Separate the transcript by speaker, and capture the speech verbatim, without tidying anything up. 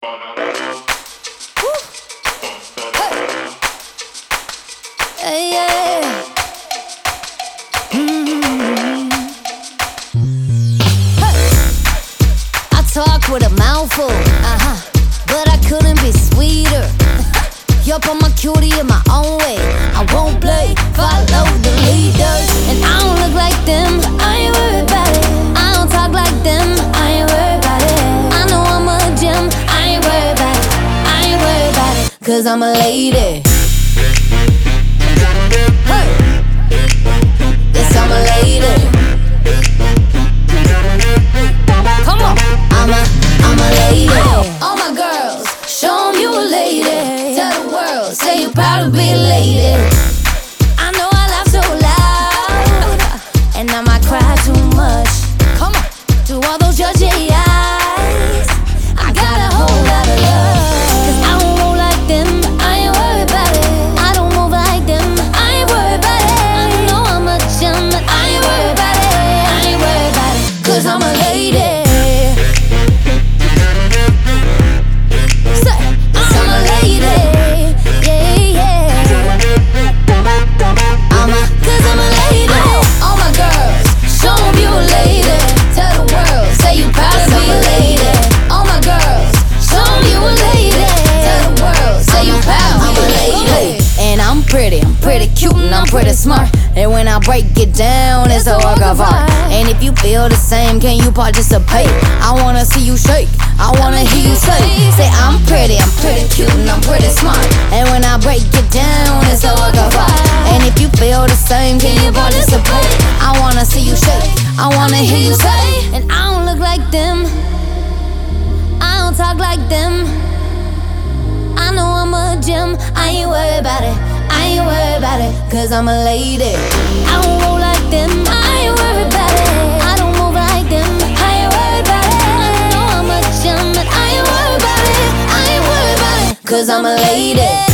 Speaker 1: Hey, yeah. Mm-hmm. Hey. I talk with a mouthful, uh-huh, but I couldn't be sweeter. Yup, I'm a cutie in my own way. I won't play, follow the leaders. And I don't look like them, but I ain't worried about it. I don't talk like them, I ain't worried about it. I know I'm a gem, I ain't worried about it. I ain't worried about it, cause I'm a lady. Hey. Yes, I'm a lady. Come on. I'm a, I'm a lady. All my girls, show 'em you a lady. Tell the world, say you proud to be a lady. I know I laugh so loud, and I might cry too much. Come on. To all those judgy eyes, I got a whole lot of love. Cause I don't roll like them, I ain't worried about it. I don't move like them, I ain't worried about it. I know I'm a gem, but I ain't worried about it. I ain't worried about it, cause I'm a lady. Say, yes, I'm a lady. Yeah, yeah. I'm a, cause I'm a lady. All my girls, show 'em you a lady. Tell the world, say you proud to be a lady. All my girls, show 'em you a lady. Tell the world, say you proud to be a lady. And I'm pretty, I'm pretty cute and I'm pretty smart. And when I break it down, it's a work of art. And if you feel the same, can you participate? I wanna see you shake, I wanna hear you say. Say I'm pretty, I'm pretty cute and I'm pretty smart. And when I break it down, it's a work of art. And if you feel the same, can you participate? I wanna see you shake, I wanna hear you say. And I don't look like them, I don't talk like them. I know I'm a gem, I ain't worried about it. I ain't worried about it, cause I'm a lady. I don't roll like them, I ain't worried about it. I don't move like them, I ain't worried about it. I know I'm a gem, but I ain't worried about it. I ain't worried about it, cause I'm a lady.